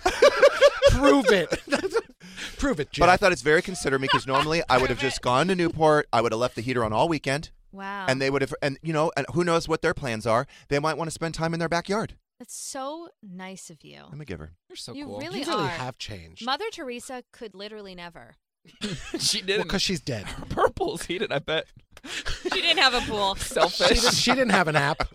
Prove it. Prove it, Jeff. But I thought it's very considerate because normally I would have just gone to Newport. I would have left the heater on all weekend. Wow. And they would have, and you know, and who knows what their plans are. They might want to spend time in their backyard. That's so nice of you. I'm a giver. You're so You cool. really You really are. have changed. Mother Teresa could literally never. she Well, didn't. because she's dead. Her purple's heated, I bet. She didn't have a pool. She, Selfish. didn't, she didn't have an app.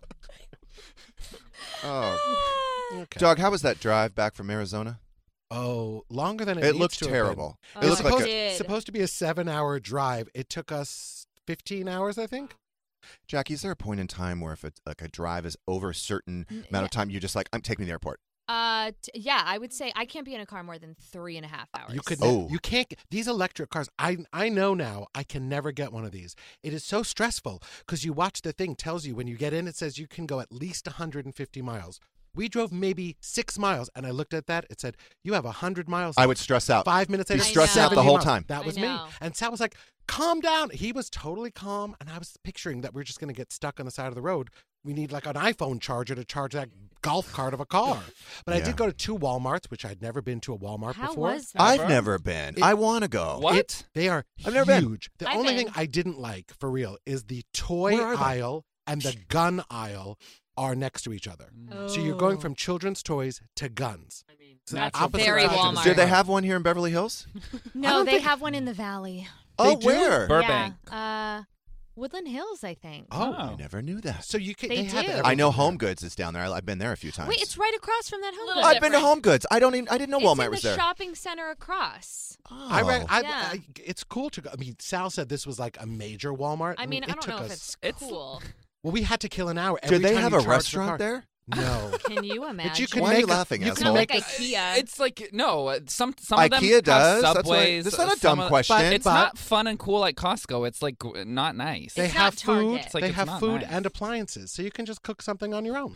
Oh, Okay. Doug, how was that drive back from Arizona? Oh, longer than it, It needs looked to have terrible. Oh, It It was looked like supposed, a, did. supposed to be a seven-hour drive. It took us fifteen hours, I think. Jackie, is there a point in time where if it's like a drive is over a certain amount of time, you just like, I'm taking me to the airport? Uh, t- yeah, I would say I can't be in a car more than three and a half hours. You could. Oh. You can't. get- These electric cars. I I know now. I can never get one of these. It is so stressful because you watch the thing tells you when you get in. It says you can go at least one hundred fifty miles. We drove maybe six miles, and I looked at that. It said you have one hundred miles. I would stress out. Five minutes. You later, stress out the seventy whole miles. time. That I was me. know. And Sal was like, "Calm down." He was totally calm, and I was picturing that we're just going to get stuck on the side of the road. We need like an iPhone charger to charge that golf cart of a car. But I Yeah. did go to two Walmarts, which I'd never been to a Walmart How before. was that? I've never been. It- I want to go. What? It- they are I've never been. huge. The I've only been. thing I didn't like, for real, is the toy Where are they? aisle and the gun aisle are next to each other. So you're going Oh. from children's toys to guns. So That's the opposite very sides of the Walmart. Do they spectrum. have one here in Beverly Hills? No, don't they think- have one in the valley. Oh, do? where? Burbank. Yeah. Uh, Woodland Hills, I think. Oh, I never knew that. so you can. They They, have do. it I know everywhere. Home Goods is down there. I- I've been there a few times. Wait, it's right across from that home. Little I've Goods. been to different. Home Goods. I don't even. I didn't know It's Walmart in was the there. shopping center across. I, re- Oh. I, Yeah. I, it's cool to go. I mean, Sal said this was like a major Walmart. I mean, I it don't took know if us- it's cool. Well, we had to kill an hour. Do every they time have you a charge the restaurant car. there? No. Can you imagine? But you can Why are make you a- laughing, you It's can not asshole? like make a- IKEA. It's like no, uh, some some of them IKEA have does. That's why- Subways. that's not a some dumb of- question. But it's But- not fun and cool like Costco. It's like g- not nice. They It's have not food. Target. It's like they it's have not food nice. and appliances, so you can just cook something on your own.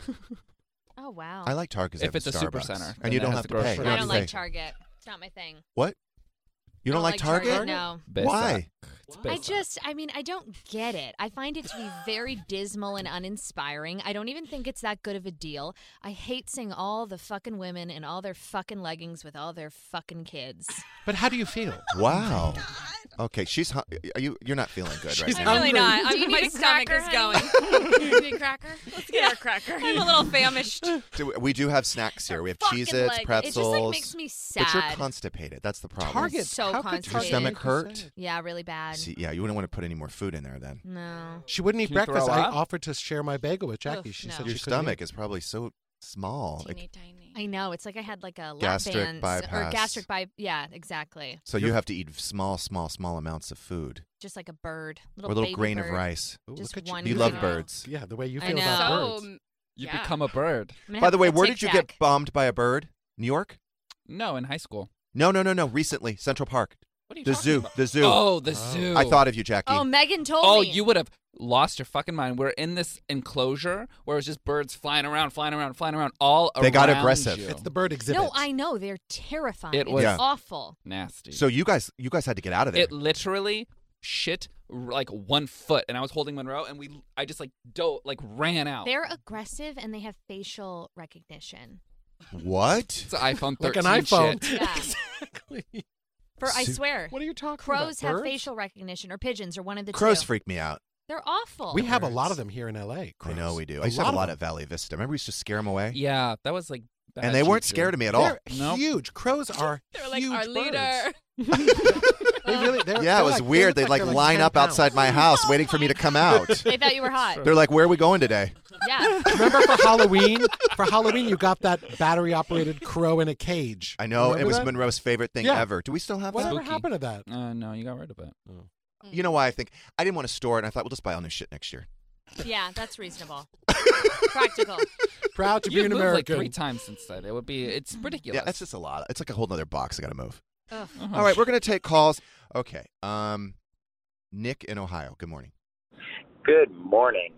Oh wow. I like Target. If it's a super Starbucks. center, then and you it don't has have the to pay. grocery. You I have don't to like pay. Target. It's not my thing. What? You don't, I don't like Target? No. Basic. Why? It's I basic. just, I mean, I don't get it. I find it to be very dismal and uninspiring. I don't even think it's that good of a deal. I hate seeing all the fucking women in all their fucking leggings with all their fucking kids. But how do you feel? Wow. Okay, she's. Hu- are you? You're not feeling good right She's now. I'm really hungry. not. Do you I'm, my need a stomach cracker, is honey? going. You need a cracker? Let's get her a cracker. I'm a little famished. Do- we do have snacks here. We have Fucking Cheez-Its, leg. It pretzels. just like makes me sad. But you're constipated. That's the problem. Target. So how could constipated. Your stomach Target make you hurt? sad? Yeah, really bad. See, yeah, you wouldn't want to put any more food in there then. No. She wouldn't eat Can you breakfast. throw I up? offered to share my bagel with Jackie. Ugh, she no. said Your she couldn't stomach eat. is probably so small. Like, Teeny tiny. I know. It's like I had like a lap Gastric bands or bypass. gastric by. Yeah, exactly. so you have to eat small, small, small amounts of food. Just like a bird. Little or a little baby grain bird. of rice. Ooh, Just look at you. one You love grain. birds. Yeah, the way you I feel about know. birds. So, You yeah. become a bird. I'm gonna By have the way, a where Tic did you Tac. get bombed by a bird? New York? No, in high school. No, no, no, no. Recently, Central Park. What are you The talking zoo. about? The zoo. Oh, the zoo. I thought of you, Jackie. Oh, Megan told Oh, me. you would have lost your fucking mind. We're in this enclosure where it was just birds flying around, flying around, flying around all They got around aggressive. you. It's the bird exhibit. No, I know. They're terrifying. It It's was Yeah. awful. nasty. So you guys, you guys had to get out of there. it literally shit r- like one foot, and I was holding Monroe, and we, I just like do like ran out. They're aggressive and they have facial recognition. What? It's an iPhone Like thirteen. an iPhone. shit. Yeah. Exactly. For I Su- swear. What are you talking Crows about? have Birds? facial recognition or pigeons or one of the Crows two. freak me out. They're awful. We have a lot Birds. of them here in L A. I crows. know we do. A I used to have a lot of at Valley Vista. Remember we used to scare them away? Yeah, that was like. Bad And they weren't juju. scared of me at all. They're Nope. huge. Crows are They're like huge our leader. birds. They really, they're, Yeah, they're it was like, weird. They They'd look like they're line ten up outside pounds. my house waiting for me to come out. They thought you were hot. They're like, "Where are we going today?" Yeah. Remember for Halloween? For Halloween, you got that battery-operated crow in a cage. I know. Remember It was that? Monroe's favorite thing Yeah. ever. Do we still have Whatever that? Spooky. happened to that? Uh, no, you got rid of it. You know why I think I didn't want to store it, and I thought we'll just buy all new shit next year. Yeah, that's reasonable. Practical. Proud to be You've an moved American. like three times since then. It would be. It's ridiculous. Yeah, that's just a lot. It's like a whole nother box I got to move. Ugh. Uh-huh. All right, we're gonna take calls. Okay. Um, Nick in Ohio. Good morning. Good morning.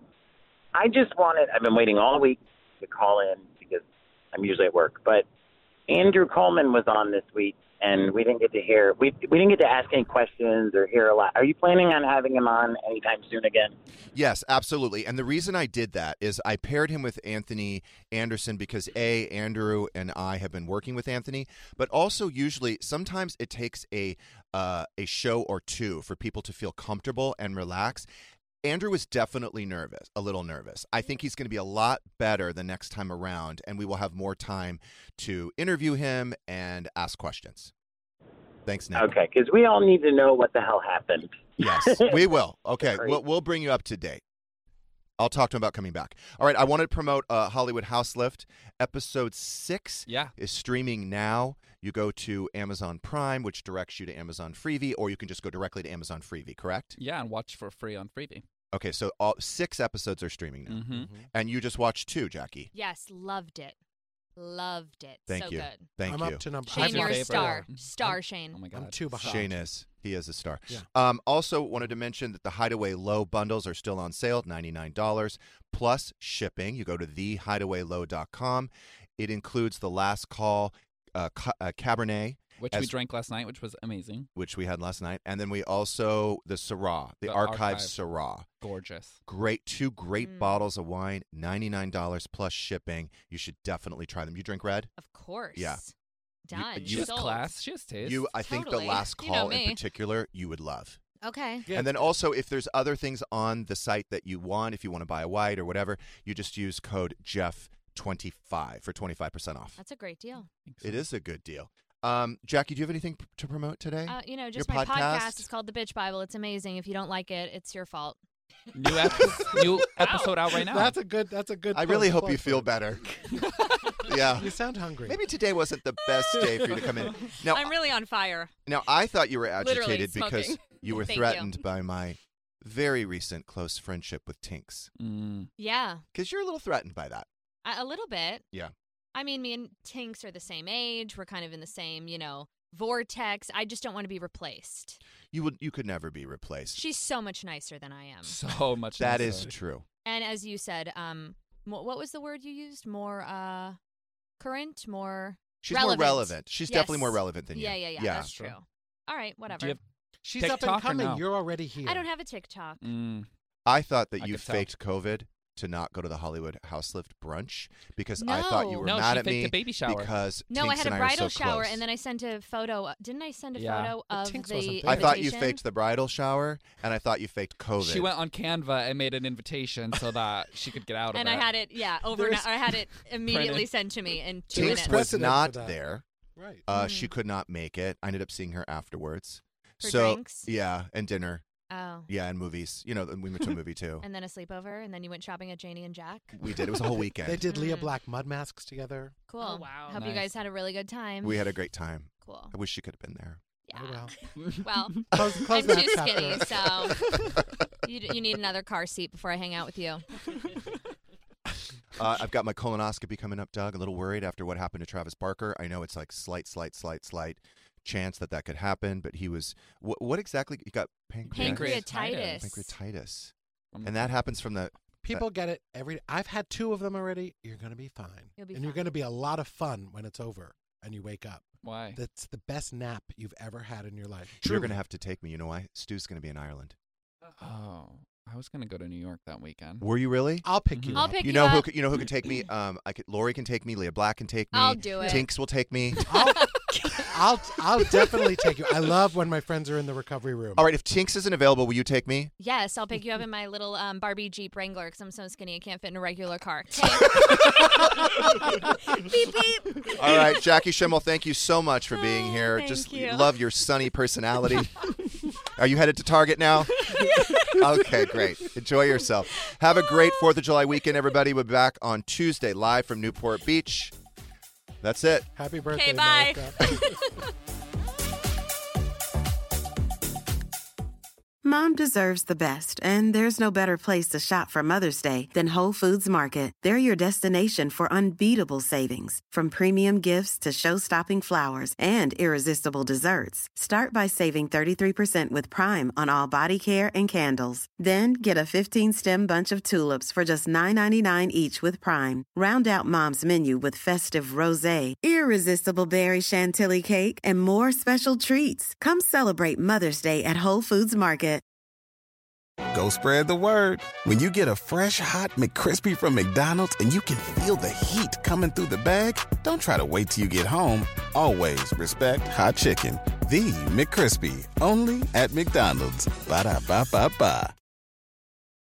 I just wanted, I've been waiting all week to call in because I'm usually at work, but Andrew Coleman was on this week, and we didn't get to hear, we, we didn't get to ask any questions or hear a lot. Are you planning on having him on anytime soon again? Yes, absolutely. And the reason I did that is I paired him with Anthony Anderson because A, Andrew and I have been working with Anthony, but also usually sometimes it takes a uh, a show or two for people to feel comfortable and relax. Andrew is definitely nervous, a little nervous. I think he's going to be a lot better the next time around, and we will have more time to interview him and ask questions. Thanks, Nick. Okay, because we all need to know what the hell happened. Yes, we will. Okay, Great. we'll, we'll bring you up to date. I'll talk to him about coming back. All right, I want to promote uh, Hollywood House Lift. Episode six Yeah. is streaming now. You go to Amazon Prime, which directs you to Amazon Freevee, or you can just go directly to Amazon Freevee, correct? Yeah, and watch for free on Freevee. Okay, so all, six episodes are streaming now. Mm-hmm. And you just watched two, Jackie. Yes, loved it. Loved it. Thank so you. good. Thank I'm you. up to number. Shane, you're a favorite. star. Star, Shane. Oh my god. I'm two behind. Shane is. He is a star. Yeah. Um, also, wanted to mention that the Hideaway Low bundles are still on sale at ninety-nine dollars plus shipping. You go to the hideaway low dot com. It includes the Last Call uh, ca- uh, Cabernet, Which as- we drank last night, which was amazing. which we had last night. And then we also, the Syrah, the, The Archive Archive. Syrah. Gorgeous. Great, two great Mm. bottles of wine, ninety-nine dollars plus shipping. You should definitely try them. You drink red? Of course. Yeah. Done. you- She has Sold. class. She has taste. You, I think Totally. the Last You know Call in me. particular, you would love. Okay. Yeah. And then also, if there's other things on the site that you want, if you want to buy a white or whatever, you just use code Jeff twenty-five for twenty-five percent off. That's a great deal. It is a good deal. Um, Jackie, do you have anything p- to promote today? Uh, you know, Your just my podcast? podcast. It's called The Bitch Bible. It's amazing. If you don't like it, it's your fault. New, ep- new episode out right now. That's a good. That's a good. I really plug- hope you plug feel for it. better. Yeah. You sound hungry. Maybe today wasn't the best day for you to come in. Now, I'm really on fire. now I thought you were Literally agitated because smoking. you were Thank threatened you. by my very recent close friendship with Tinks. Mm. Yeah, Because you're a little threatened by that. a, a little bit. Yeah. I mean, me and Tinks are the same age. We're kind of in the same, you know, vortex. I just don't want to be replaced. You would. You could never be replaced. She's so much nicer than I am. So much. That nicer. is true. And as you said, um, mo- what was the word you used? More uh, current, more She's relevant. more relevant. She's definitely Yes. more relevant than you. Yeah, yeah, yeah. Yeah. That's true. All right, whatever. Do you have She's TikTok up and or coming. no? You're already here. I don't have a TikTok. Mm. I thought that I you could tell. faked COVID to not go to the Hollywood House Lift brunch because I thought you No. were No, mad she at faked me a baby shower. because No, Tinks I had and a I are bridal so shower, close. and then I sent a photo. Didn't I send a Yeah. photo of Tinks the wasn't I there. thought you invitation? faked the bridal shower, and I thought you faked COVID. She went on Canva and made an invitation so that she could get out of and it. I had it, yeah, overnight. There's- I had it immediately Printed. sent to me in two Tinks minutes. was Precedent not for that. there. Right. Uh, Mhm. She could not make it. I ended up seeing her afterwards. For so drinks? yeah, and dinner. Oh. Yeah, and movies. You know, we went to a movie too. And then a sleepover, and then you went shopping at Janie and Jack. We did. It was a whole weekend. They did Leah Mm. Black mud masks together. Cool. Oh, wow. Hope you Nice. guys had a really good time. We had a great time. Cool. I wish she could have been there. Yeah. Oh, well. Well, Close, close I'm that too chapter. skinny, so you, d- you need another car seat before I hang out with you. Uh, I've got my colonoscopy coming up, Doug. A little worried after what happened to Travis Barker. I know it's like slight, slight, slight, slight chance that that could happen, but he was wh- what exactly? He got pancreatitis. Pancreatitis. Pancreatitis, Um, and that happens from the. People get it every. I've had two of them already. You're going to be fine, You'll be and you're fine. going to be a lot of fun when it's over and you wake up. Why? That's the best nap you've ever had in your life. You're Truly. going to have to take me. You know why? Stu's going to be in Ireland. Oh, I was gonna go to New York that weekend. Were you really? I'll pick you Mhm. I'll up. pick You you know who? up. could- You know who could take me? Um, I could. Lori can take me. Leah Black can take me. I'll do it. Tinks will take me. I'll, I'll, I'll definitely take you. I love when my friends are in the recovery room. All right. If Tinks isn't available, will you take me? Yes, I'll pick you up in my little um, Barbie Jeep Wrangler because I'm so skinny I can't fit in a regular car. beep beep. All right, Jackie Schimmel, thank you so much for being here. thank Just you. love your sunny personality. Are you headed to Target now? Okay, great. Enjoy yourself. Have a great fourth of July weekend, everybody. We'll be back on Tuesday live from Newport Beach. That's it. Happy birthday, bye. America. Mom deserves the best, and there's no better place to shop for Mother's Day than Whole Foods Market. They're your destination for unbeatable savings, from premium gifts to show-stopping flowers and irresistible desserts. Start by saving thirty-three percent with Prime on all body care and candles. Then get a fifteen-stem bunch of tulips for just nine ninety-nine each with Prime. Round out Mom's menu with festive rosé, irresistible berry chantilly cake, and more special treats. Come celebrate Mother's Day at Whole Foods Market. Go spread the word. When you get a fresh hot McCrispy from McDonald's and you can feel the heat coming through the bag, don't try to wait till you get home. Always respect hot chicken. The McCrispy, only at McDonald's. Ba-da-ba-ba-ba.